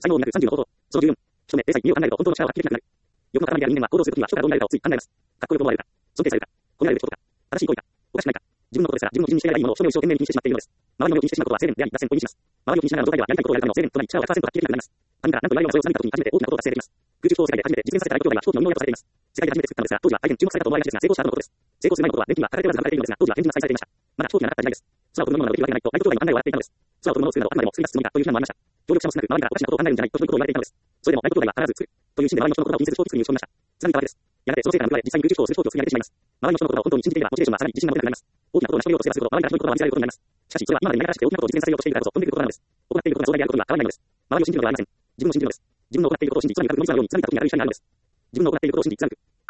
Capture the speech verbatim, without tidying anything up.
才能なくさんじゅうの法則。そのじゅうよん。一目、零細、身を考えると本当の力は発揮できなくなる。欲の塊である人間は行動するときは人からどう見られるかをつい考えます。かっこよく思われるか、尊敬されるか、褒められることか、正しい行為か、おかしくないか。自分のことですから、自分の基準にしていないものを人目を一生懸命に気にしてしまっているのです。周りの目を気にしてしまうことは青年であり、脱線を意味します。周りを気にしながらの状態ではやりたいことをやるための青年となり、力はひゃくパーセント発揮できなくなります。他人から何と言われようがそれを貫いたときに初めて大きなことを達成できます。空中飛行世界で初めて実現させたライブ兄弟は飛行機の運用をされています。世界で初めて作ったのですが、当時は大変注目されたと思われがちですが、成功した後のことです。成功する前のことは、電気は空手ではずがれているのですが、当時は天神が再されていました。まだ飛行機がなかった時代です。空を飛ぶものができるわけないと、ライブ兄弟の考えを笑っていたのです。空を飛ぶものを作るなどあくまでも作り出すつもりかという非難もありました。協力者も少なく、周りからおかしなことを考えるんじゃないとそういうことを言われていたのです。それでもライブ兄弟は必ず作るという心で周りの人の言葉を気にせず飛行機作りに打ち込みました。貫いたわけです。やがてその成果が報われ、実際に空中飛行をする飛行機を作り上げてしまいます。周りの人の言葉を本当に信じていれば、モチベーションはさらに自信が持てなくなります。大きなことを成し遂げようとすればするほど、周りから人の言葉を信じられることになります。しかし、それは今までにないらしくて大きなことを実現させようとしているからこそ飛んでくることなのです。行っていることが壮大であることには変わらないのです。周りを信じるのではありません。自分を信じるのです。自分の行っていることを信じ、いつの間にか雲になるように貫いた時にある意味にあるのです。自分の行っていることを信じ、貫く